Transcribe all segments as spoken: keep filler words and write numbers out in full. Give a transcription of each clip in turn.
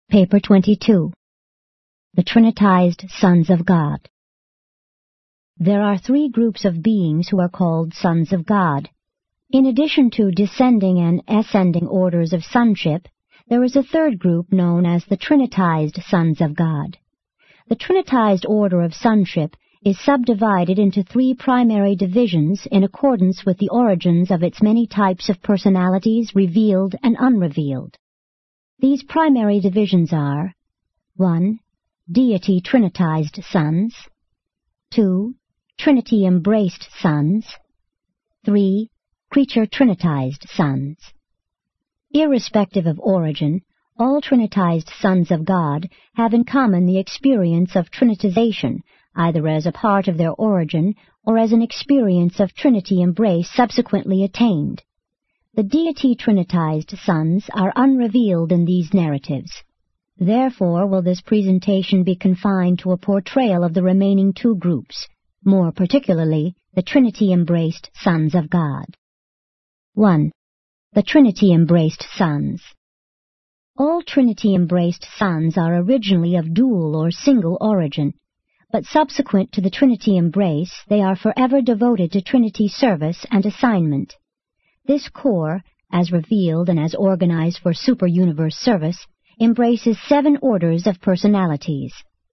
Paper twenty-two. The Trinitized Sons of God. There are three groups of beings who are called Sons of God. In addition to descending and ascending orders of sonship, there is a third group known as the Trinitized Sons of God. The Trinitized order of sonship is subdivided into three primary divisions in accordance with the origins of its many types of personalities, revealed and unrevealed. These primary divisions are one. Deity Trinitized Sons, two. Trinity-embraced Sons, three. Creature Trinitized Sons. Irrespective of origin, all Trinitized Sons of God have in common the experience of Trinitization, either as a part of their origin or as an experience of Trinity embrace subsequently attained. The Deity Trinitized Sons are unrevealed in these narratives. Therefore will this presentation be confined to a portrayal of the remaining two groups, more particularly the Trinity-embraced Sons of God. one. The Trinity-embraced Sons. All Trinity-embraced Sons are originally of dual or single origin, but subsequent to the Trinity embrace, they are forever devoted to Trinity service and assignment. This core, as revealed and as organized for super-universe service, embraces seven orders of personalities.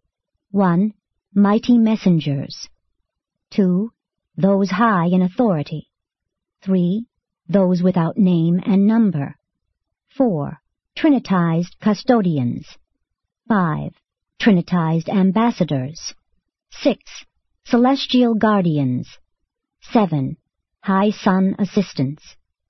one. Mighty messengers. two. Those high in authority. three. Those without name and number. four. Trinitized custodians. five. Trinitized ambassadors. six. Celestial guardians. seven. High Sun assistants.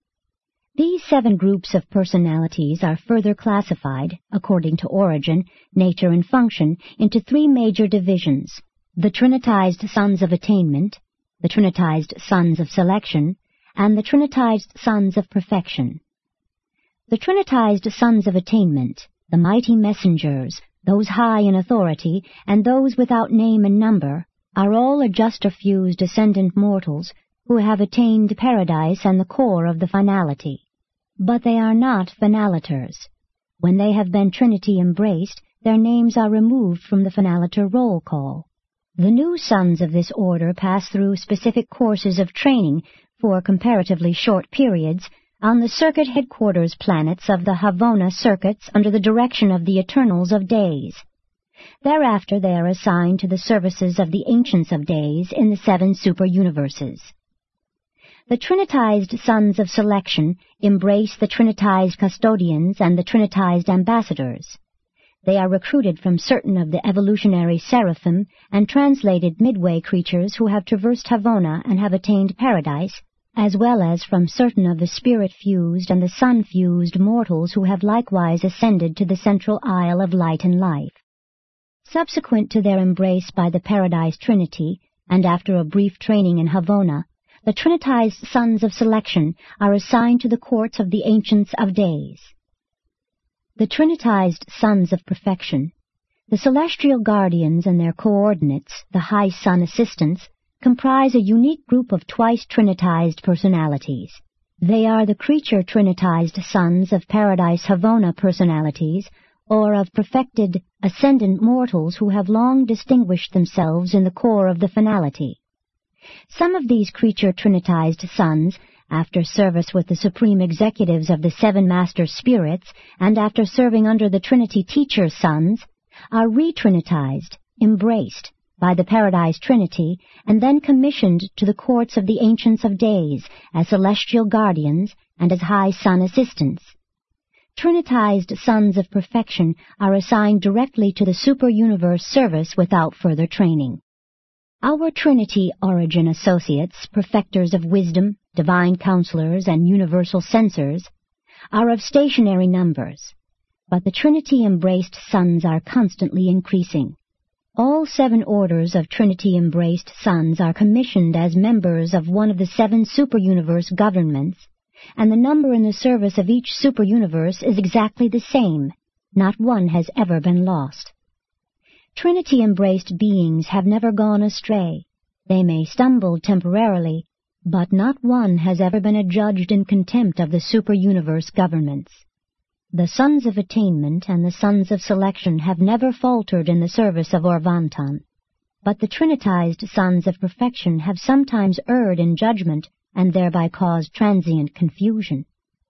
These seven groups of personalities are further classified, according to origin, nature, and function, into three major divisions: the Trinitized Sons of Attainment, the Trinitized Sons of Selection, and the Trinitized Sons of Perfection. The Trinitized Sons of Attainment, the mighty messengers, those high in authority, and those without name and number, are all adjuster fused ascendant mortals who have attained paradise and the core of the finality. But they are not finaliters. When they have been Trinity embraced, their names are removed from the finaliter roll call. The new sons of this order pass through specific courses of training for comparatively short periods on the circuit headquarters planets of the Havona circuits under the direction of the Eternals of Days. Thereafter they are assigned to the services of the Ancients of Days in the seven super-universes. The Trinitized Sons of Selection embrace the Trinitized Custodians and the Trinitized Ambassadors. They are recruited from certain of the evolutionary seraphim and translated midway creatures who have traversed Havona and have attained paradise, as well as from certain of the spirit-fused and the sun-fused mortals who have likewise ascended to the central isle of light and life. Subsequent to their embrace by the Paradise Trinity, and after a brief training in Havona, the Trinitized Sons of Selection are assigned to the courts of the Ancients of Days. The Trinitized Sons of Perfection, the Celestial Guardians and their coordinates, the High Sun Assistants, comprise a unique group of twice Trinitized personalities. They are the Creature Trinitized Sons of Paradise Havona personalities, or of perfected ascendant mortals who have long distinguished themselves in the core of the finality. Some of these Creature Trinitized Sons, after service with the Supreme Executives of the Seven Master Spirits, and after serving under the Trinity Teacher Sons, are re-Trinitized, embraced, by the Paradise Trinity, and then commissioned to the courts of the Ancients of Days as Celestial Guardians and as High Sun Assistants. Trinitized Sons of Perfection are assigned directly to the super-universe service without further training. Our Trinity Origin Associates, Perfectors of Wisdom, Divine Counselors, and Universal Censors, are of stationary numbers, but the Trinity-embraced Sons are constantly increasing. All seven orders of Trinity-embraced Sons are commissioned as members of one of the seven super-universe governments, and the number in the service of each super-universe is exactly the same. Not one has ever been lost. Trinity-embraced beings have never gone astray. They may stumble temporarily, but not one has ever been adjudged in contempt of the super-universe governments. The Sons of Attainment and the Sons of Selection have never faltered in the service of Orvonton, but the Trinitized Sons of Perfection have sometimes erred in judgment and thereby caused transient confusion.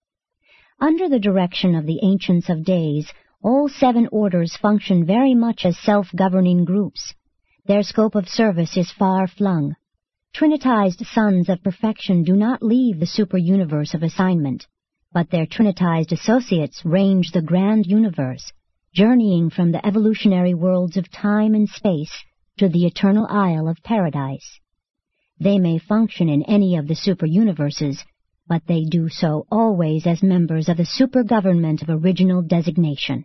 Under the direction of the Ancients of Days, all seven orders function very much as self-governing groups. Their scope of service is far-flung. Trinitized Sons of Perfection do not leave the super-universe of assignment, but their Trinitized associates range the grand universe, journeying from the evolutionary worlds of time and space to the eternal Isle of Paradise. They may function in any of the super-universes, but they do so always as members of the super-government of original designation.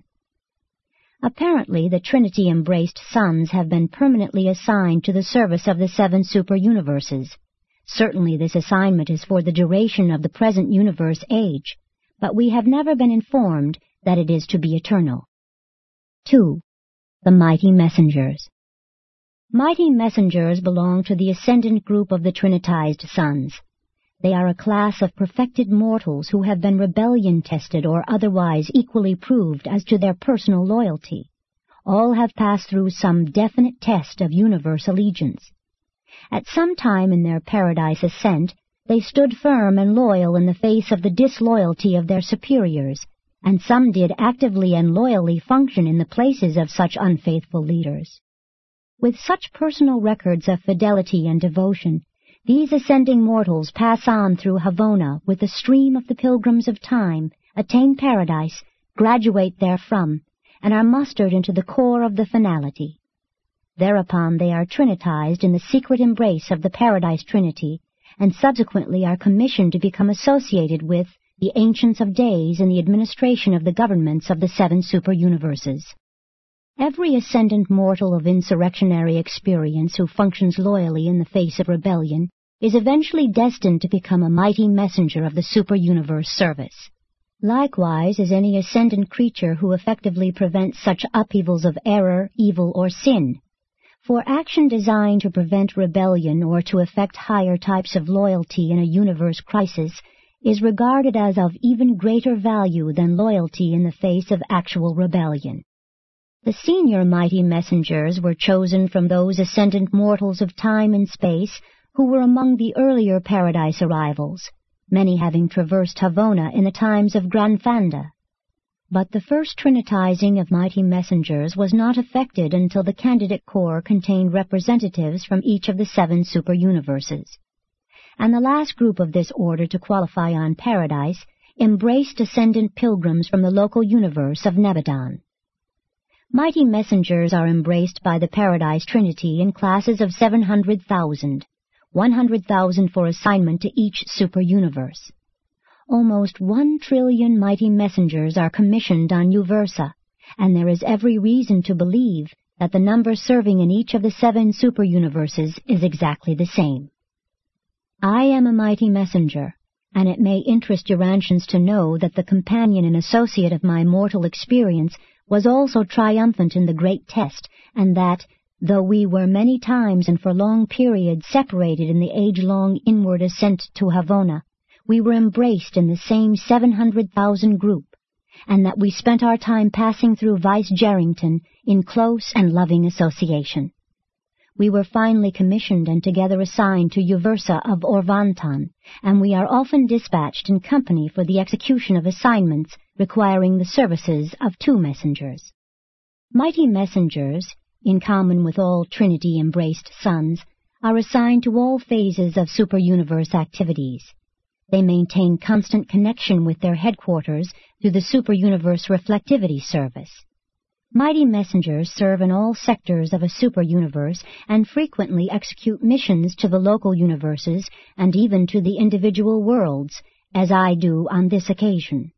Apparently, the Trinity-embraced Sons have been permanently assigned to the service of the seven super-universes. Certainly this assignment is for the duration of the present universe age, but we have never been informed that it is to be eternal. two. The Mighty Messengers. Mighty Messengers belong to the ascendant group of the Trinitized Sons. They are a class of perfected mortals who have been rebellion-tested or otherwise equally proved as to their personal loyalty. All have passed through some definite test of universe allegiance. At some time in their paradise ascent, they stood firm and loyal in the face of the disloyalty of their superiors, and some did actively and loyally function in the places of such unfaithful leaders. With such personal records of fidelity and devotion, these ascending mortals pass on through Havona with the stream of the pilgrims of time, attain paradise, graduate therefrom, and are mustered into the core of the finality. Thereupon they are trinitized in the secret embrace of the Paradise Trinity, and subsequently are commissioned to become associated with the Ancients of Days in the administration of the governments of the seven super-universes. Every ascendant mortal of insurrectionary experience who functions loyally in the face of rebellion is eventually destined to become a mighty messenger of the super-universe service. Likewise is any ascendant creature who effectively prevents such upheavals of error, evil, or sin. For action designed to prevent rebellion or to effect higher types of loyalty in a universe crisis is regarded as of even greater value than loyalty in the face of actual rebellion. The senior mighty messengers were chosen from those ascendant mortals of time and space who were among the earlier paradise arrivals, many having traversed Havona in the times of Granfanda. But the first trinitizing of mighty messengers was not effected until the candidate corps contained representatives from each of the seven super-universes. And the last group of this order to qualify on paradise embraced ascendant pilgrims from the local universe of Nebadon. Mighty messengers are embraced by the Paradise Trinity in classes of seven hundred thousand, one hundred thousand for assignment to each super-universe. Almost one trillion mighty messengers are commissioned on Uversa, and there is every reason to believe that the number serving in each of the seven super-universes is exactly the same. I am a mighty messenger, and it may interest Urantians to know that the companion and associate of my mortal experience was also triumphant in the great test, and that, though we were many times and for long periods separated in the age-long inward ascent to Havona, we were embraced in the same seven hundred thousand group, and that we spent our time passing through Vice Jerrington in close and loving association. We were finally commissioned and together assigned to Uversa of Orvonton, and we are often dispatched in company for the execution of assignments requiring the services of two messengers. Mighty messengers, in common with all Trinity-embraced sons, are assigned to all phases of super-universe activities. They maintain constant connection with their headquarters through the super-universe reflectivity service. Mighty messengers serve in all sectors of a super-universe and frequently execute missions to the local universes and even to the individual worlds, as I do on this occasion.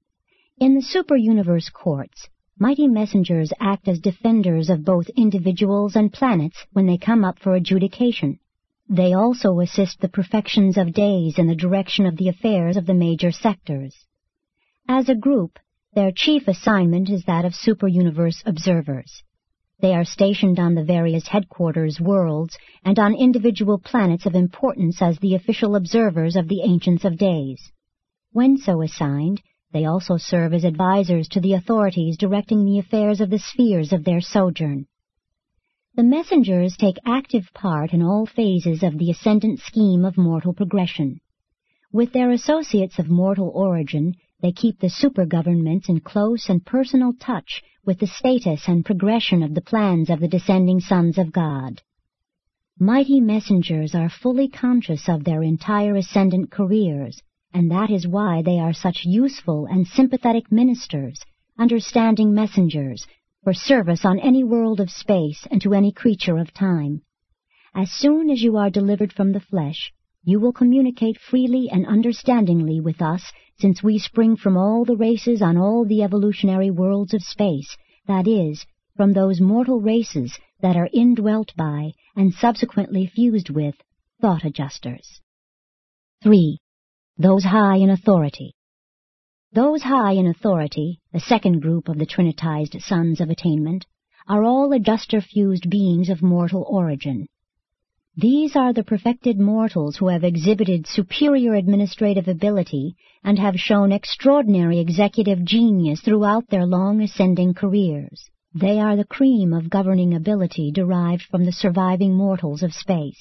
In the super-universe courts, mighty messengers act as defenders of both individuals and planets when they come up for adjudication. They also assist the perfections of days in the direction of the affairs of the major sectors. As a group, their chief assignment is that of super-universe observers. They are stationed on the various headquarters worlds and on individual planets of importance as the official observers of the Ancients of Days. When so assigned, They also serve as advisors to the authorities directing the affairs of the spheres of their sojourn. The messengers take active part in all phases of the ascendant scheme of mortal progression. With their associates of mortal origin, they keep the super-governments in close and personal touch with the status and progression of the plans of the descending sons of God. Mighty messengers are fully conscious of their entire ascendant careers, and that is why they are such useful and sympathetic ministers, understanding messengers, for service on any world of space and to any creature of time. As soon as you are delivered from the flesh, you will communicate freely and understandingly with us, since we spring from all the races on all the evolutionary worlds of space, that is, from those mortal races that are indwelt by and subsequently fused with thought adjusters. three. Those high in authority. Those high in authority, the second group of the trinitized sons of attainment, are all adjuster-fused beings of mortal origin. These are the perfected mortals who have exhibited superior administrative ability and have shown extraordinary executive genius throughout their long ascending careers. They are the cream of governing ability derived from the surviving mortals of space.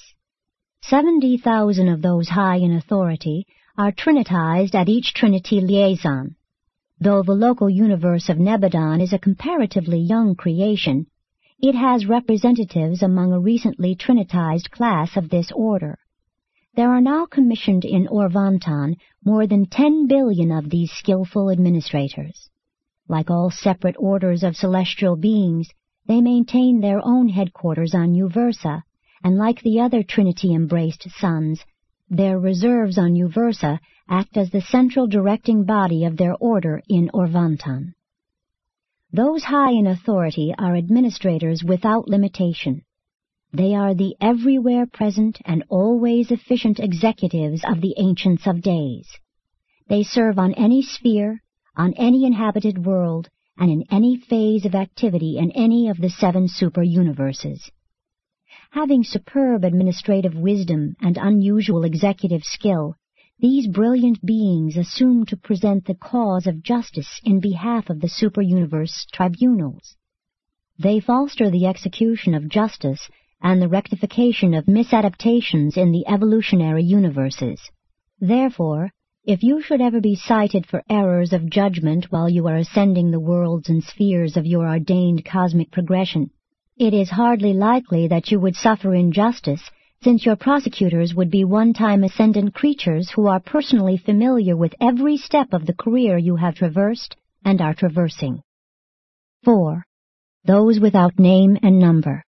Seventy thousand of those high in authority are trinitized at each Trinity liaison. Though the local universe of Nebadon is a comparatively young creation, it has representatives among a recently trinitized class of this order. There are now commissioned in Orvanton more than ten billion of these skillful administrators. Like all separate orders of celestial beings, they maintain their own headquarters on Uversa, and like the other Trinity-embraced sons, their reserves on Uversa act as the central directing body of their order in Orvanton. Those high in authority are administrators without limitation. They are the everywhere present and always efficient executives of the Ancients of Days. They serve on any sphere, on any inhabited world, and in any phase of activity in any of the seven super-universes. Having superb administrative wisdom and unusual executive skill, these brilliant beings assume to present the cause of justice in behalf of the super-universe tribunals. They foster the execution of justice and the rectification of misadaptations in the evolutionary universes. Therefore, if you should ever be cited for errors of judgment while you are ascending the worlds and spheres of your ordained cosmic progression, it is hardly likely that you would suffer injustice, since your prosecutors would be one-time ascendant creatures who are personally familiar with every step of the career you have traversed and are traversing. four. Those without name and number.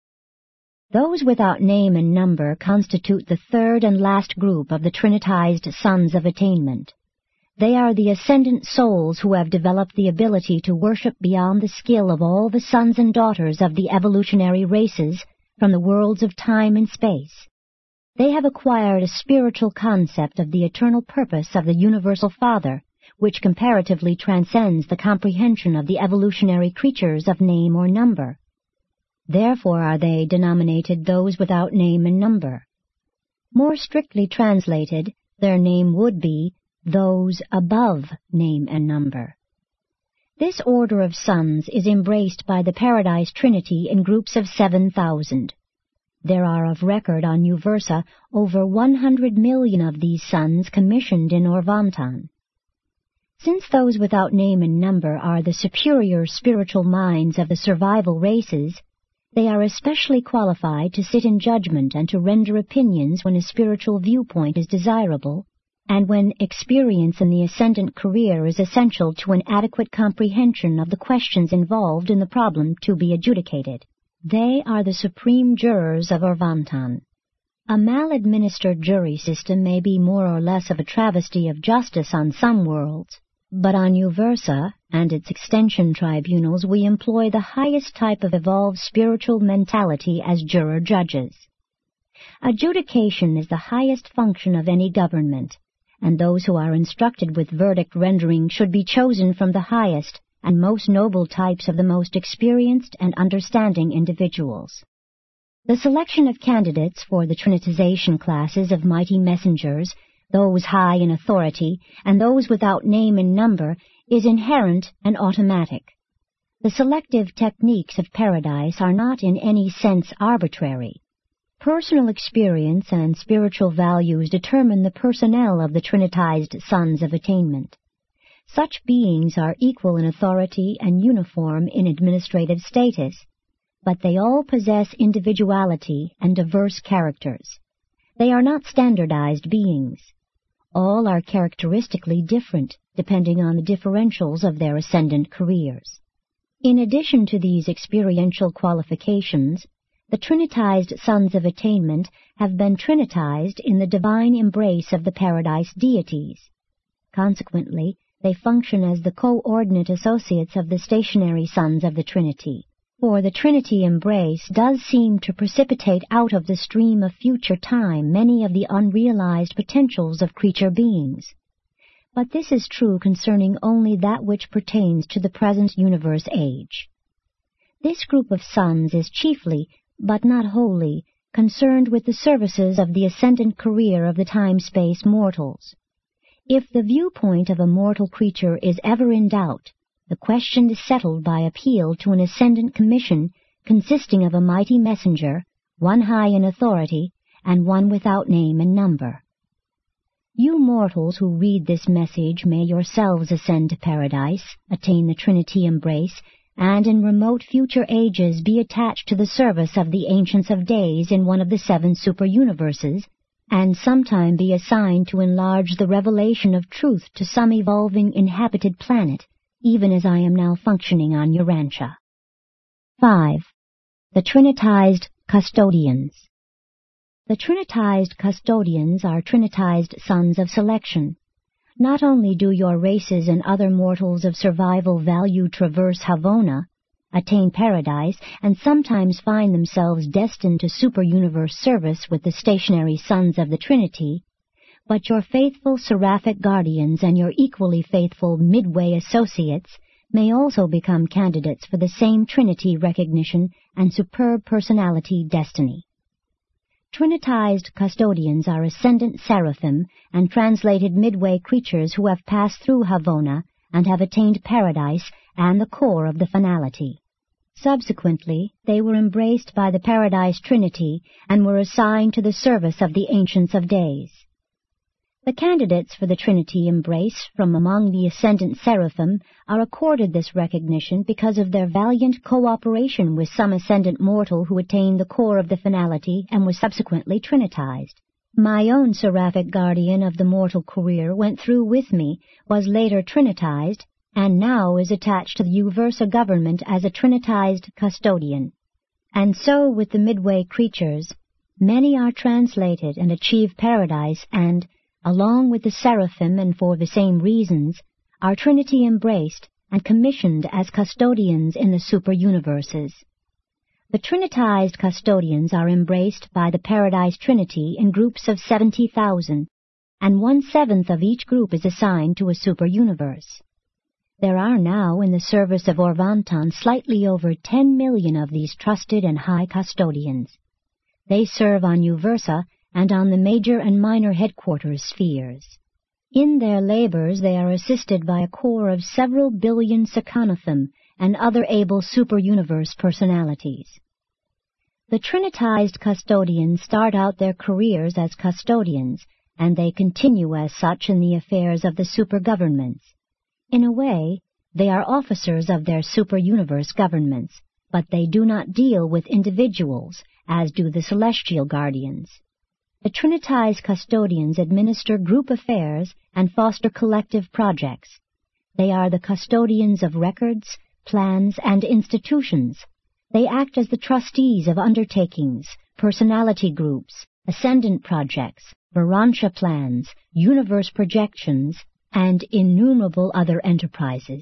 Those without name and number constitute the third and last group of the trinitized sons of attainment. They are the ascendant souls who have developed the ability to worship beyond the skill of all the sons and daughters of the evolutionary races from the worlds of time and space. They have acquired a spiritual concept of the eternal purpose of the Universal Father, which comparatively transcends the comprehension of the evolutionary creatures of name or number. Therefore are they denominated those without name and number. More strictly translated, their name would be those above name and number. This order of sons is embraced by the Paradise Trinity in groups of seven thousand. There are of record on Uversa over one hundred million of these sons commissioned in Orvanton. Since those without name and number are the superior spiritual minds of the survival races, they are especially qualified to sit in judgment and to render opinions when a spiritual viewpoint is desirable, and when experience in the ascendant career is essential to an adequate comprehension of the questions involved in the problem to be adjudicated. They are the supreme jurors of Orvanton. A mal-administered jury system may be more or less of a travesty of justice on some worlds, but on Uversa and its extension tribunals we employ the highest type of evolved spiritual mentality as juror-judges. Adjudication is the highest function of any government, and those who are instructed with verdict rendering should be chosen from the highest and most noble types of the most experienced and understanding individuals. The selection of candidates for the trinitization classes of mighty messengers, those high in authority, and those without name and number, is inherent and automatic. The selective techniques of paradise are not in any sense arbitrary. Personal experience and spiritual values determine the personnel of the Trinitized Sons of Attainment. Such beings are equal in authority and uniform in administrative status, but they all possess individuality and diverse characters. They are not standardized beings. All are characteristically different, depending on the differentials of their ascendant careers. In addition to these experiential qualifications, the Trinitized Sons of Attainment have been trinitized in the divine embrace of the paradise deities. Consequently, they function as the coordinate associates of the stationary Sons of the Trinity. For the Trinity embrace does seem to precipitate out of the stream of future time many of the unrealized potentials of creature beings. But this is true concerning only that which pertains to the present universe age. This group of sons is chiefly, but not wholly, concerned with the services of the ascendant career of the time-space mortals. If the viewpoint of a mortal creature is ever in doubt, the question is settled by appeal to an ascendant commission consisting of a mighty messenger, one high in authority, and one without name and number. You mortals who read this message may yourselves ascend to paradise, attain the Trinity embrace, and in remote future ages be attached to the service of the Ancients of Days in one of the seven super-universes, and sometime be assigned to enlarge the revelation of truth to some evolving inhabited planet, even as I am now functioning on Urantia. five. The Trinitized Custodians. The Trinitized Custodians are Trinitized Sons of Selection. Not only do your races and other mortals of survival value traverse Havona, attain paradise, and sometimes find themselves destined to super-universe service with the stationary Sons of the Trinity, but your faithful seraphic guardians and your equally faithful midway associates may also become candidates for the same Trinity recognition and superb personality destiny. Trinitized custodians are ascendant seraphim and translated midway creatures who have passed through Havona and have attained paradise and the core of the finality. Subsequently, they were embraced by the Paradise Trinity and were assigned to the service of the Ancients of Days. The candidates for the Trinity embrace from among the ascendant seraphim are accorded this recognition because of their valiant cooperation with some ascendant mortal who attained the core of the finality and was subsequently trinitized. My own seraphic guardian of the mortal career went through with me, was later trinitized, and now is attached to the Uversa government as a trinitized custodian. And so with the midway creatures, many are translated and achieve paradise and, along with the seraphim and for the same reasons, are Trinity embraced and commissioned as custodians in the super-universes. The Trinitized custodians are embraced by the Paradise Trinity in groups of seventy thousand, and one-seventh of each group is assigned to a super-universe. There are now in the service of Orvanton slightly over ten million of these trusted and high custodians. They serve on Uversa and on the major and minor headquarters spheres. In their labors they are assisted by a corps of several billion Sakanatham and other able super-universe personalities. The Trinitized custodians start out their careers as custodians, and they continue as such in the affairs of the super-governments. In a way, they are officers of their super-universe governments, but they do not deal with individuals, as do the celestial guardians. The Trinitized custodians administer group affairs and foster collective projects. They are the custodians of records, plans, and institutions. They act as the trustees of undertakings, personality groups, ascendant projects, Varantia plans, universe projections, and innumerable other enterprises.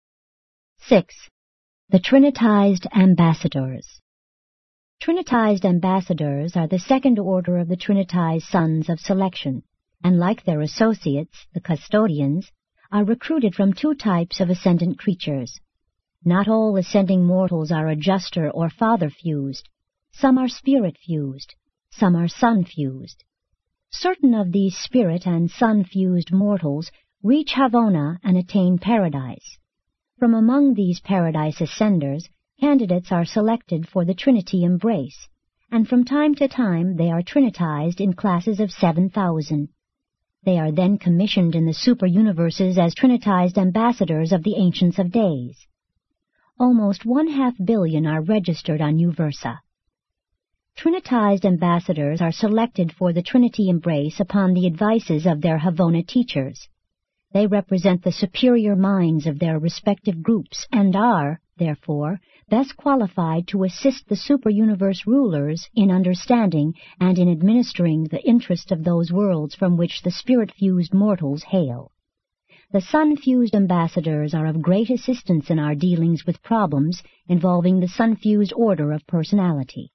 six. The Trinitized Ambassadors. Trinitized ambassadors are the second order of the Trinitized Sons of Selection, and like their associates, the custodians, are recruited from two types of ascendant creatures. Not all ascending mortals are adjuster or father-fused. Some are spirit-fused. Some are sun-fused. Certain of these spirit and sun-fused mortals reach Havona and attain paradise. From among these paradise ascenders, candidates are selected for the Trinity embrace, and from time to time they are trinitized in classes of seven thousand. They are then commissioned in the super-universes as trinitized ambassadors of the Ancients of Days. Almost one-half billion are registered on Uversa. Trinitized ambassadors are selected for the Trinity embrace upon the advices of their Havona teachers. They represent the superior minds of their respective groups and are, therefore, best qualified to assist the super-universe rulers in understanding and in administering the interest of those worlds from which the spirit-fused mortals hail. The sun-fused ambassadors are of great assistance in our dealings with problems involving the sun-fused order of personality.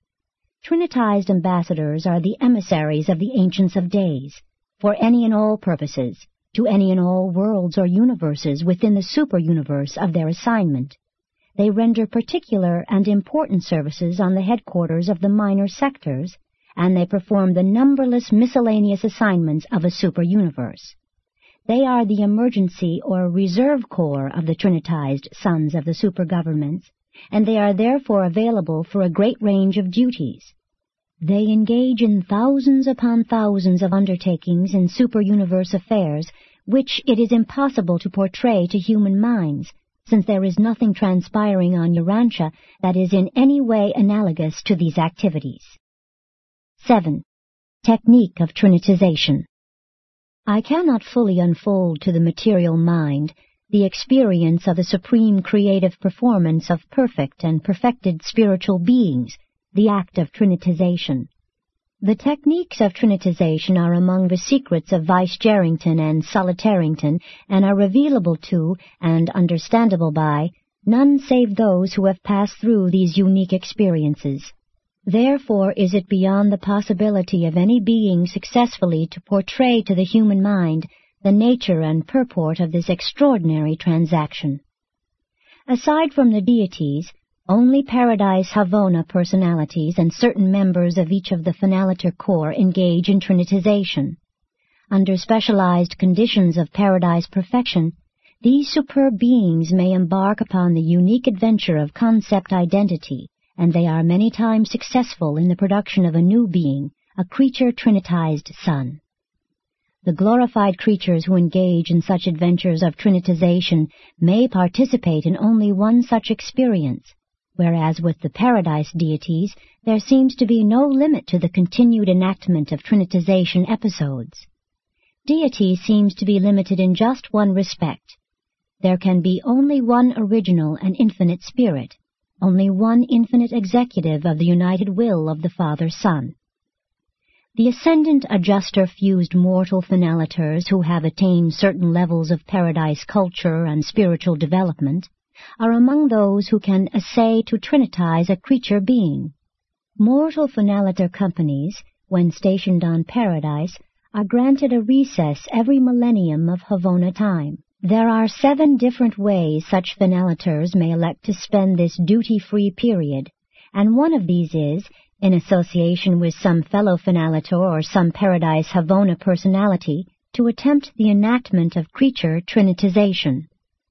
Trinitized ambassadors are the emissaries of the Ancients of Days, for any and all purposes, to any and all worlds or universes within the super-universe of their assignment. They render particular and important services on the headquarters of the minor sectors, and they perform the numberless miscellaneous assignments of a super-universe. They are the emergency or reserve corps of the trinitized sons of the super-governments, and they are therefore available for a great range of duties. They engage in thousands upon thousands of undertakings in super-universe affairs, which it is impossible to portray to human minds, since there is nothing transpiring on Urantia that is in any way analogous to these activities. seven. Technique of Trinitization. I cannot fully unfold to the material mind the experience of the supreme creative performance of perfect and perfected spiritual beings, the act of trinitization. The techniques of trinitization are among the secrets of Vice-Gerrington and Solitarington, and are revealable to, and understandable by, none save those who have passed through these unique experiences. Therefore is it beyond the possibility of any being successfully to portray to the human mind the nature and purport of this extraordinary transaction. Aside from the deities, only Paradise Havona personalities and certain members of each of the Finaliter Corps engage in trinitization. Under specialized conditions of Paradise perfection, these superb beings may embark upon the unique adventure of concept identity, and they are many times successful in the production of a new being, a creature trinitized son. The glorified creatures who engage in such adventures of trinitization may participate in only one such experience, whereas with the Paradise deities there seems to be no limit to the continued enactment of trinitization episodes. Deity seems to be limited in just one respect. There can be only one original and infinite spirit, only one infinite executive of the united will of the Father-Son. The ascendant adjuster-fused mortal finaliters who have attained certain levels of Paradise culture and spiritual development are among those who can essay to trinitize a creature being. Mortal finaliter companies, when stationed on Paradise, are granted a recess every millennium of Havona time. There are seven different ways such finaliters may elect to spend this duty-free period, and one of these is, in association with some fellow finalitor or some Paradise Havona personality, to attempt the enactment of creature trinitization.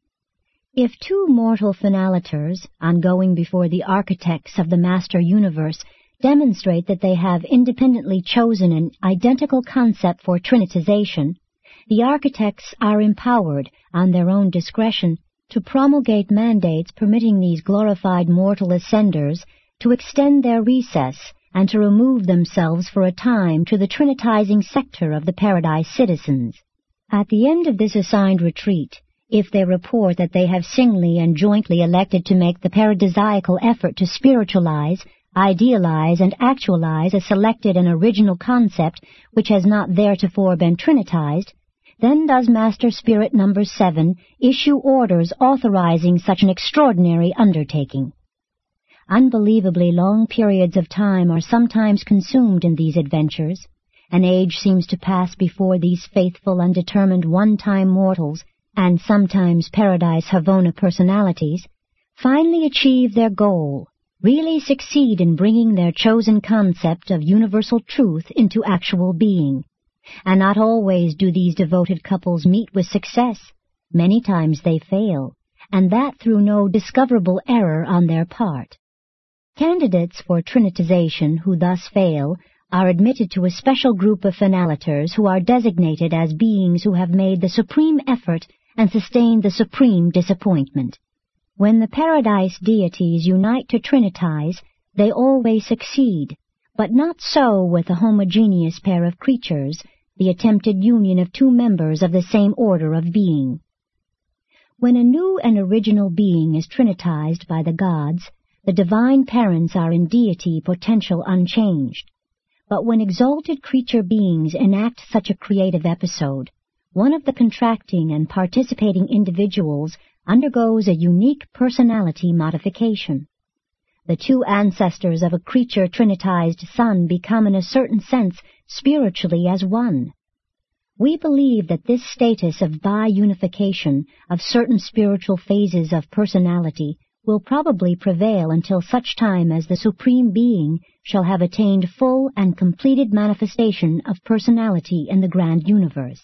If two mortal finaliters, on going before the architects of the Master Universe, demonstrate that they have independently chosen an identical concept for trinitization, the architects are empowered, on their own discretion, to promulgate mandates permitting these glorified mortal ascenders to extend their recess and to remove themselves for a time to the trinitizing sector of the Paradise citizens. At the end of this assigned retreat, if they report that they have singly and jointly elected to make the paradisiacal effort to spiritualize, idealize, and actualize a selected and original concept which has not theretofore been trinitized, then does Master Spirit Number Seven issue orders authorizing such an extraordinary undertaking. Unbelievably long periods of time are sometimes consumed in these adventures. An age seems to pass before these faithful and determined one-time mortals, and sometimes Paradise Havona personalities, finally achieve their goal, really succeed in bringing their chosen concept of universal truth into actual being. And not always do these devoted couples meet with success. Many times they fail, and that through no discoverable error on their part. Candidates for trinitization who thus fail are admitted to a special group of finaliters who are designated as beings who have made the supreme effort and sustained the supreme disappointment. When the paradise deities unite to trinitize, they always succeed, but not so with a homogeneous pair of creatures, the attempted union of two members of the same order of being. When a new and original being is trinitized by the gods, the divine parents are in deity potential unchanged. But when exalted creature beings enact such a creative episode, one of the contracting and participating individuals undergoes a unique personality modification. The two ancestors of a creature trinitized son become in a certain sense spiritually as one. We believe that this status of bi-unification of certain spiritual phases of personality will probably prevail until such time as the Supreme Being shall have attained full and completed manifestation of personality in the grand universe.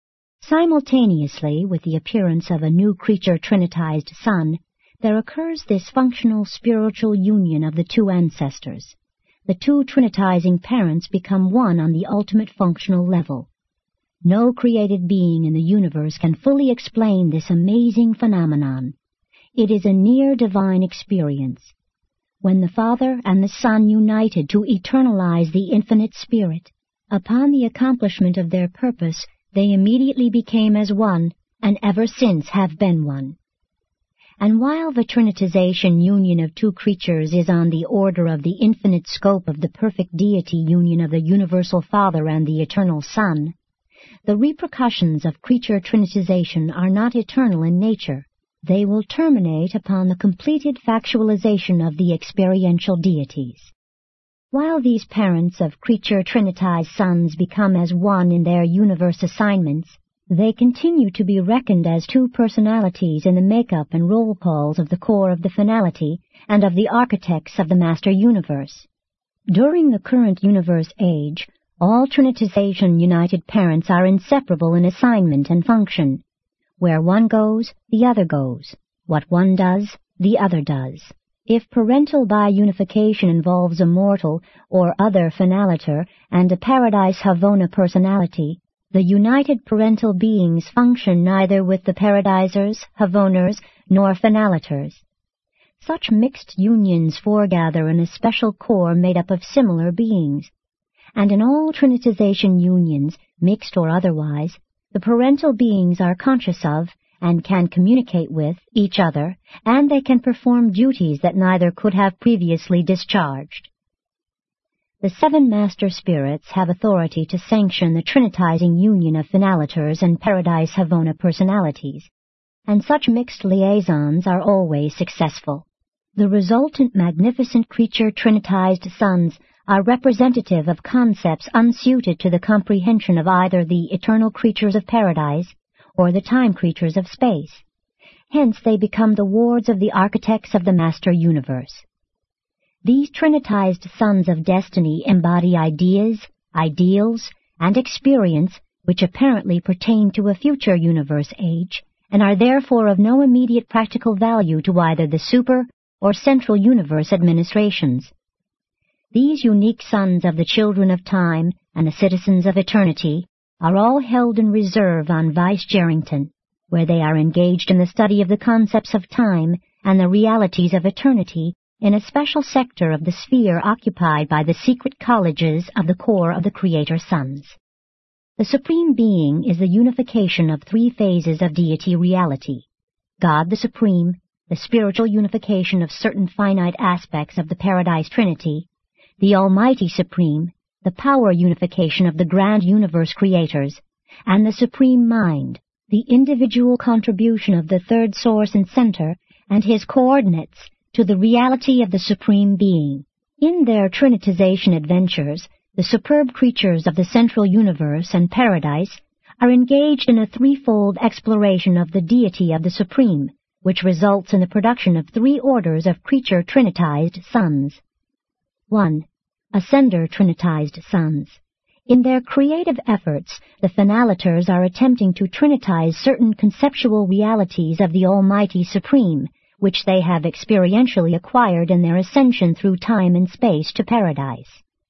Simultaneously with the appearance of a new creature trinitized son, there occurs this functional spiritual union of the two ancestors. The two trinitizing parents become one on the ultimate functional level. No created being in the universe can fully explain this amazing phenomenon. It is a near divine experience. When the Father and the Son united to eternalize the infinite Spirit, upon the accomplishment of their purpose, they immediately became as one, and ever since have been one. And while the trinitization union of two creatures is on the order of the infinite scope of the perfect deity union of the universal Father and the eternal Son, the repercussions of creature trinitization are not eternal in nature. They will terminate upon the completed factualization of the experiential deities. While these parents of creature trinitized sons become as one in their universe assignments, they continue to be reckoned as two personalities in the makeup and roll calls of the core of the finality and of the architects of the master universe. During the current universe age, all trinitization united parents are inseparable in assignment and function. Where one goes, the other goes. What one does, the other does. If parental bi-unification involves a mortal or other finaliter and a paradise Havona personality, the united parental beings function neither with the paradisers, Havoners, nor finaliters. Such mixed unions foregather in a special core made up of similar beings. And in all trinitization unions, mixed or otherwise, the parental beings are conscious of and can communicate with each other, and they can perform duties that neither could have previously discharged. The seven master spirits have authority to sanction the trinitizing union of finaliters and paradise Havona personalities, and such mixed liaisons are always successful. The resultant magnificent creature trinitized sons are representative of concepts unsuited to the comprehension of either the eternal creatures of paradise or the time creatures of space. Hence they become the wards of the architects of the master universe. These trinitized sons of destiny embody ideas, ideals, and experience which apparently pertain to a future universe age, and are therefore of no immediate practical value to either the super or central universe administrations. These unique sons of the children of time and the citizens of eternity are all held in reserve on Vice Jerrington, where they are engaged in the study of the concepts of time and the realities of eternity in a special sector of the sphere occupied by the secret colleges of the core of the Creator Sons. The Supreme Being is the unification of three phases of deity reality: God the Supreme, the spiritual unification of certain finite aspects of the Paradise Trinity, the Almighty Supreme, the power unification of the grand universe creators, and the Supreme Mind, the individual contribution of the third source and center and his coordinates to the reality of the Supreme Being. In their trinitization adventures, the superb creatures of the central universe and paradise are engaged in a threefold exploration of the deity of the Supreme, which results in the production of three orders of creature trinitized sons. one. Ascender trinitized sons. In their creative efforts, the Finaliters are attempting to trinitize certain conceptual realities of the Almighty Supreme, which they have experientially acquired in their ascension through time and space to paradise.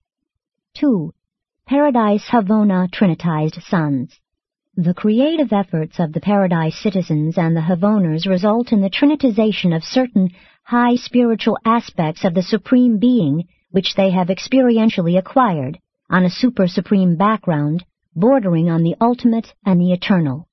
two. Paradise Havona Trinitized Sons. The creative efforts of the Paradise citizens and the Havoners result in the trinitization of certain high spiritual aspects of the Supreme Being which they have experientially acquired, on a super-supreme background, bordering on the ultimate and the eternal.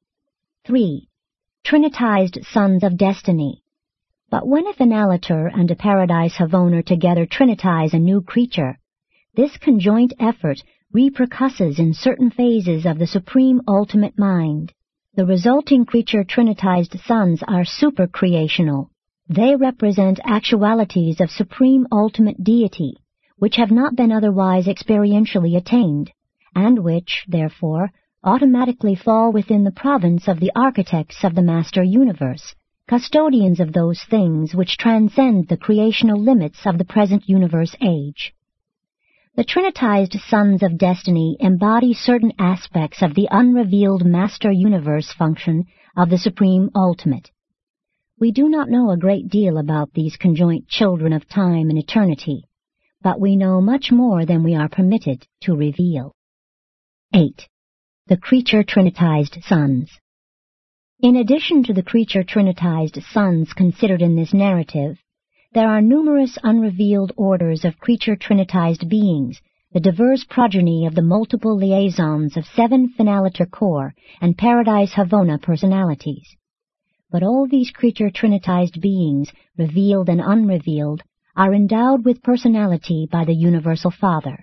three. Trinitized Sons of Destiny. But when a Finaliter and a Paradise Havoner together trinitize a new creature, this conjoint effort repercusses in certain phases of the Supreme Ultimate Mind. The resulting creature trinitized sons are super-creational. They represent actualities of Supreme Ultimate Deity, which have not been otherwise experientially attained, and which, therefore, automatically fall within the province of the architects of the Master Universe, custodians of those things which transcend the creational limits of the present universe age. The trinitized Sons of Destiny embody certain aspects of the unrevealed Master Universe function of the Supreme Ultimate. We do not know a great deal about these conjoint children of time and eternity, but we know much more than we are permitted to reveal. eight. The Creature Trinitized Sons. In addition to the creature trinitized sons considered in this narrative, there are numerous unrevealed orders of creature trinitized beings, the diverse progeny of the multiple liaisons of seven Finaliter core and Paradise Havona personalities. But all these creature trinitized beings, revealed and unrevealed, are endowed with personality by the Universal Father.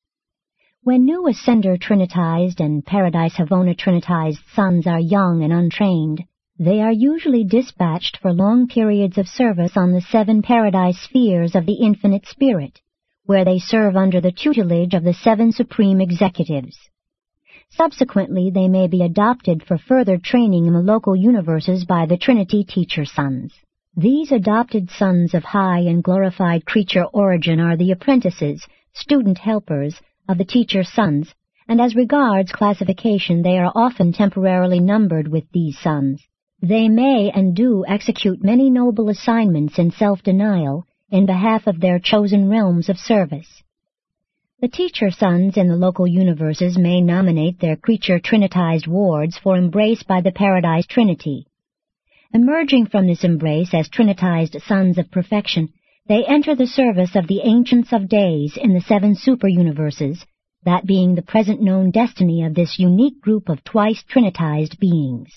When new Ascender trinitized and Paradise Havona trinitized sons are young and untrained, they are usually dispatched for long periods of service on the seven paradise spheres of the Infinite Spirit, where they serve under the tutelage of the seven Supreme Executives. Subsequently, they may be adopted for further training in the local universes by the Trinity Teacher Sons. These adopted sons of high and glorified creature origin are the apprentices, student helpers, of the Teacher Sons, and as regards classification they are often temporarily numbered with these sons. They may and do execute many noble assignments in self-denial in behalf of their chosen realms of service. The Teacher Sons in the local universes may nominate their creature trinitized wards for embrace by the Paradise Trinity. Emerging from this embrace as trinitized sons of perfection, they enter the service of the Ancients of Days in the seven super-universes, that being the present known destiny of this unique group of twice trinitized beings.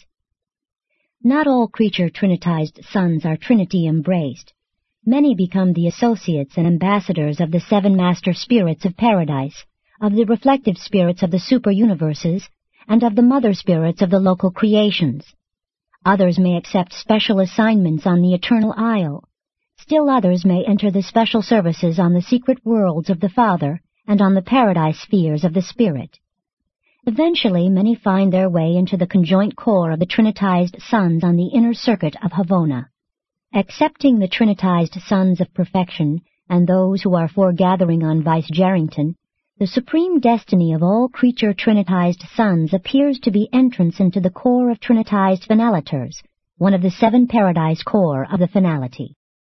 Not all creature trinitized sons are Trinity embraced. Many become the associates and ambassadors of the seven master spirits of paradise, of the reflective spirits of the super-universes, and of the mother spirits of the local creations. Others may accept special assignments on the Eternal Isle. Still others may enter the special services on the secret worlds of the Father and on the paradise spheres of the Spirit. Eventually, many find their way into the conjoint core of the trinitized sons on the inner circuit of Havona. Accepting the trinitized sons of perfection and those who are foregathering on Vice Jarrington, the supreme destiny of all creature trinitized sons appears to be entrance into the core of trinitized finaliters, one of the seven paradise core of the finality.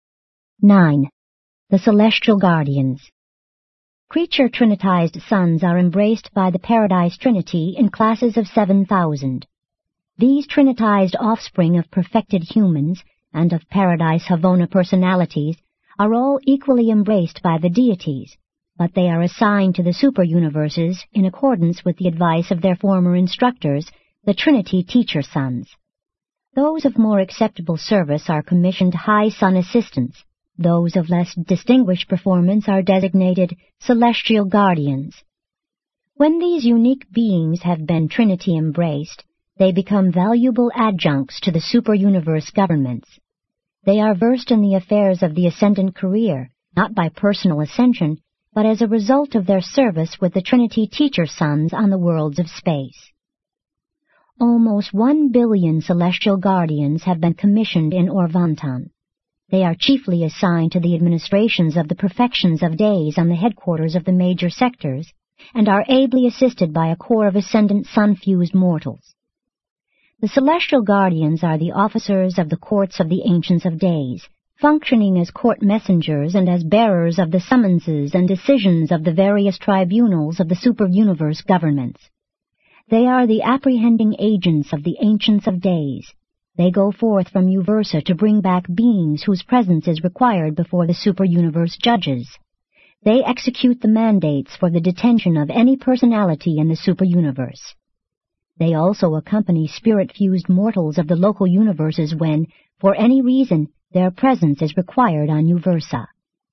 nine. The Celestial Guardians. Creature trinitized sons are embraced by the Paradise Trinity in classes of seven thousand. These trinitized offspring of perfected humans and of Paradise Havona personalities are all equally embraced by the deities, but they are assigned to the super-universes in accordance with the advice of their former instructors, the Trinity Teacher Sons. Those of more acceptable service are commissioned High Sun Assistants. Those of less distinguished performance are designated Celestial Guardians. When these unique beings have been Trinity embraced, they become valuable adjuncts to the super-universe governments. They are versed in the affairs of the ascendant career, not by personal ascension, but as a result of their service with the Trinity Teacher Sons on the worlds of space. Almost one billion Celestial Guardians have been commissioned in Orvantan. They are chiefly assigned to the administrations of the perfections of days on the headquarters of the major sectors, and are ably assisted by a corps of ascendant sun-fused mortals. The celestial guardians are the officers of the courts of the Ancients of Days, functioning as court messengers and as bearers of the summonses and decisions of the various tribunals of the super-universe governments. They are the apprehending agents of the Ancients of Days. They go forth from Uversa to bring back beings whose presence is required before the super-universe judges. They execute the mandates for the detention of any personality in the super-universe. They also accompany spirit-fused mortals of the local universes when, for any reason, their presence is required on Uversa.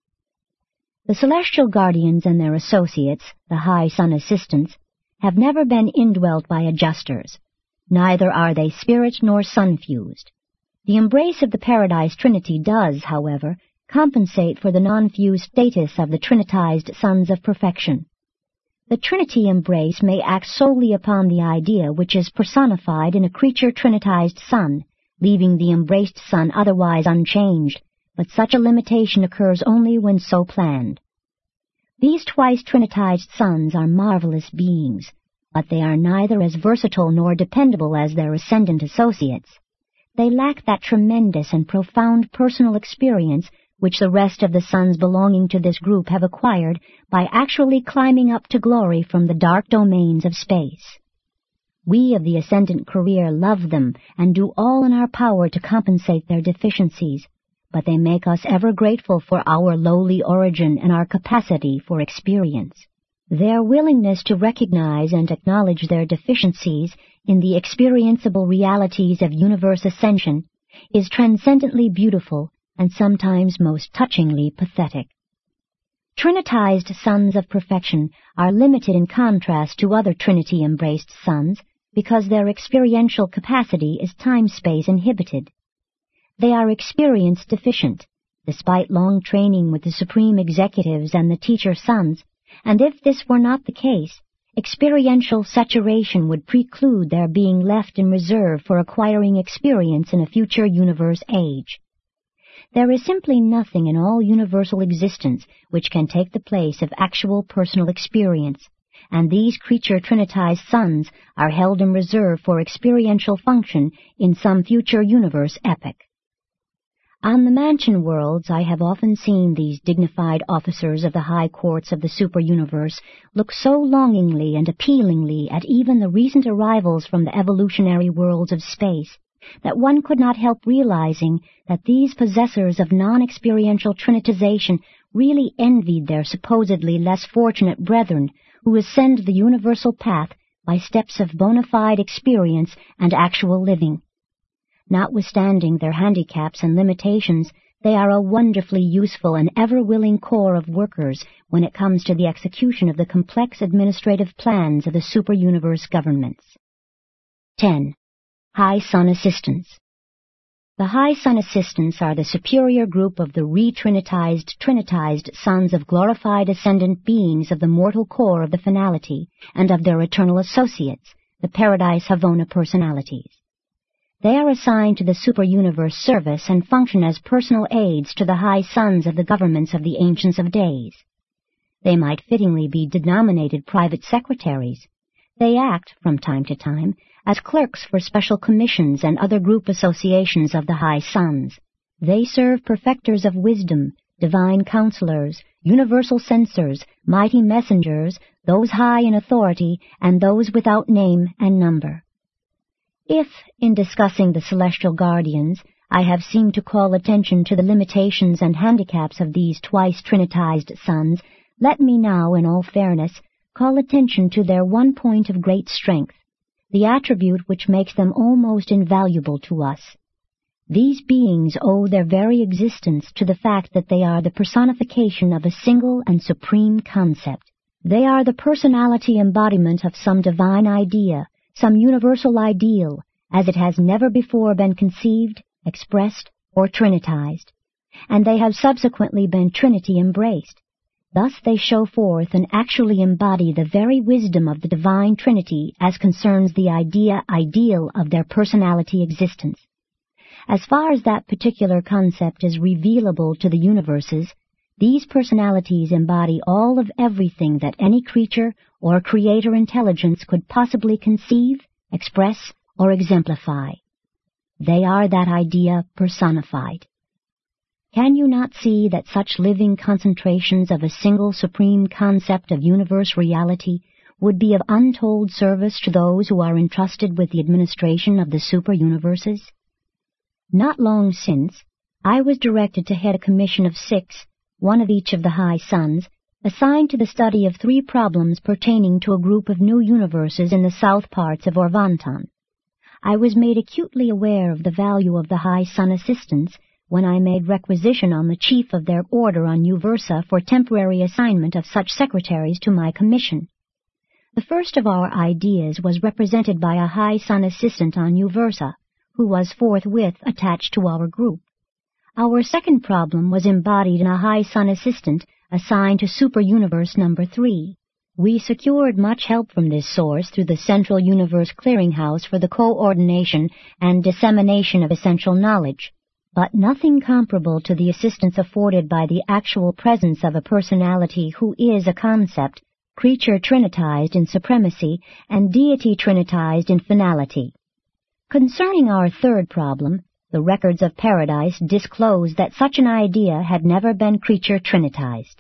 The celestial guardians and their associates, the High Sun Assistants, have never been indwelt by adjusters. Neither are they spirit nor sun-fused. The embrace of the Paradise Trinity does, however, compensate for the non-fused status of the Trinitized Sons of Perfection. The Trinity embrace may act solely upon the idea which is personified in a creature Trinitized Sun, leaving the embraced Sun otherwise unchanged, but such a limitation occurs only when so planned. These twice Trinitized Sons are marvelous beings, but they are neither as versatile nor dependable as their ascendant associates. They lack that tremendous and profound personal experience which the rest of the sons belonging to this group have acquired by actually climbing up to glory from the dark domains of space. We of the ascendant career love them and do all in our power to compensate their deficiencies, but they make us ever grateful for our lowly origin and our capacity for experience. Their willingness to recognize and acknowledge their deficiencies in the experienceable realities of universe ascension is transcendently beautiful and sometimes most touchingly pathetic. Trinitized Sons of Perfection are limited in contrast to other Trinity-embraced sons because their experiential capacity is time-space inhibited. They are experience deficient, despite long training with the Supreme Executives and the Teacher Sons, and if this were not the case, experiential saturation would preclude their being left in reserve for acquiring experience in a future universe age. There is simply nothing in all universal existence which can take the place of actual personal experience, and these creature Trinitized sons are held in reserve for experiential function in some future universe epoch. On the mansion worlds, I have often seen these dignified officers of the high courts of the super-universe look so longingly and appealingly at even the recent arrivals from the evolutionary worlds of space that one could not help realizing that these possessors of non-experiential trinitization really envied their supposedly less fortunate brethren who ascend the universal path by steps of bona fide experience and actual living. Notwithstanding their handicaps and limitations, they are a wonderfully useful and ever-willing corps of workers when it comes to the execution of the complex administrative plans of the super-universe governments. ten. High Sun Assistants. The High Sun Assistants are the superior group of the re-trinitized, trinitized sons of glorified ascendant beings of the mortal core of the finality and of their eternal associates, the Paradise Havona personalities. They are assigned to the super-universe service and function as personal aides to the high sons of the governments of the Ancients of Days. They might fittingly be denominated private secretaries. They act, from time to time, as clerks for special commissions and other group associations of the high sons. They serve perfecters of wisdom, divine counselors, universal censors, mighty messengers, those high in authority, and those without name and number. If, in discussing the celestial guardians, I have seemed to call attention to the limitations and handicaps of these twice trinitized sons, let me now, in all fairness, call attention to their one point of great strength, the attribute which makes them almost invaluable to us. These beings owe their very existence to the fact that they are the personification of a single and supreme concept. They are the personality embodiment of some divine idea, some universal ideal, as it has never before been conceived, expressed, or trinitized, and they have subsequently been Trinity embraced. Thus they show forth and actually embody the very wisdom of the divine Trinity as concerns the idea ideal of their personality existence. As far as that particular concept is revealable to the universes, These personalities embody all of everything that any creature or creator intelligence could possibly conceive, express, or exemplify. They are that idea personified. Can you not see that such living concentrations of a single supreme concept of universe reality would be of untold service to those who are entrusted with the administration of the super-universes? Not long since, I was directed to head a commission of six, one of each of the high suns, assigned to the study of three problems pertaining to a group of new universes in the south parts of Orvonton. I was made acutely aware of the value of the high sun assistants when I made requisition on the chief of their order on Uversa for temporary assignment of such secretaries to my commission. The first of our ideas was represented by a high sun assistant on Uversa, who was forthwith attached to our group. Our second problem was embodied in a high sun assistant assigned to Super Universe number three. We secured much help from this source through the Central Universe Clearinghouse for the coordination and dissemination of essential knowledge, but nothing comparable to the assistance afforded by the actual presence of a personality who is a concept, creature trinitized in supremacy, and deity trinitized in finality. Concerning our third problem, the records of Paradise disclose that such an idea had never been creature trinitized.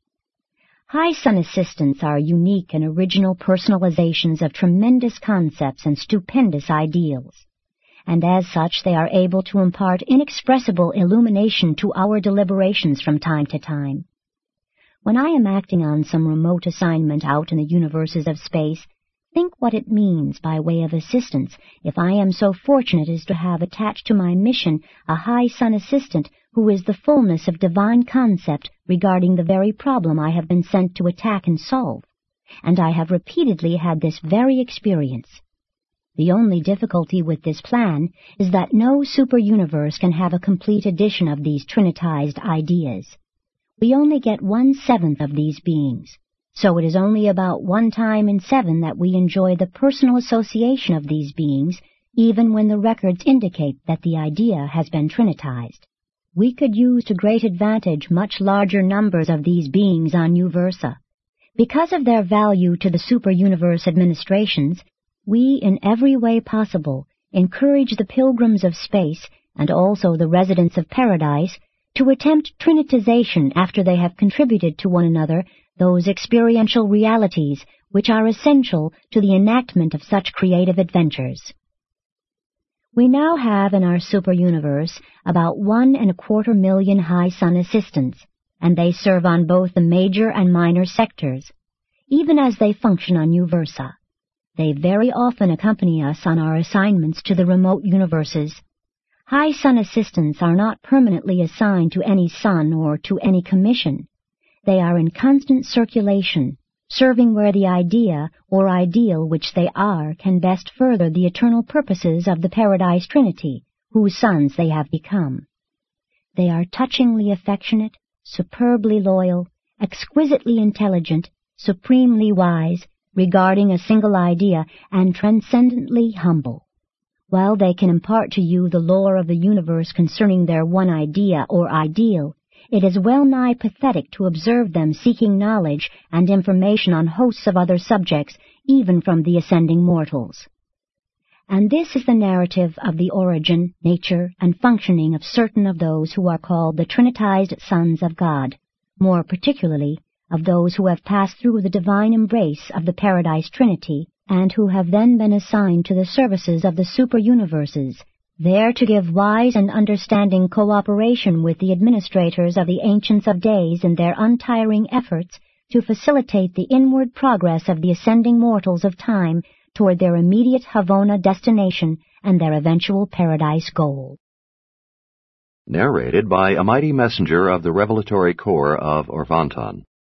High Sun assistants are unique and original personalizations of tremendous concepts and stupendous ideals, and as such they are able to impart inexpressible illumination to our deliberations from time to time. When I am acting on some remote assignment out in the universes of space, think what it means by way of assistance if I am so fortunate as to have attached to my mission a high sun assistant who is the fullness of divine concept regarding the very problem I have been sent to attack and solve, and I have repeatedly had this very experience. The only difficulty with this plan is that no super-universe can have a complete edition of these trinitized ideas. We only get one-seventh of these beings, so it is only about one time in seven that we enjoy the personal association of these beings, even when the records indicate that the idea has been trinitized. We could use to great advantage much larger numbers of these beings on Uversa. Because of their value to the super-universe administrations, we, in every way possible, encourage the pilgrims of space, and also the residents of Paradise, to attempt trinitization after they have contributed to one another those experiential realities which are essential to the enactment of such creative adventures. We now have in our super-universe about one and a quarter million high sun assistants, and they serve on both the major and minor sectors, even as they function on Uversa. They very often accompany us on our assignments to the remote universes. High sun assistants are not permanently assigned to any sun or to any commission. They are in constant circulation, serving where the idea or ideal which they are can best further the eternal purposes of the Paradise Trinity, whose sons they have become. They are touchingly affectionate, superbly loyal, exquisitely intelligent, supremely wise, regarding a single idea, and transcendently humble. While they can impart to you the lore of the universe concerning their one idea or ideal, it is well-nigh pathetic to observe them seeking knowledge and information on hosts of other subjects, even from the ascending mortals. And this is the narrative of the origin, nature, and functioning of certain of those who are called the Trinitized Sons of God, more particularly of those who have passed through the divine embrace of the Paradise Trinity, and who have then been assigned to the services of the super-universes, there to give wise and understanding cooperation with the administrators of the Ancients of Days in their untiring efforts to facilitate the inward progress of the ascending mortals of time toward their immediate Havona destination and their eventual paradise goal. Narrated by a mighty messenger of the Revelatory Corps of Orvonton.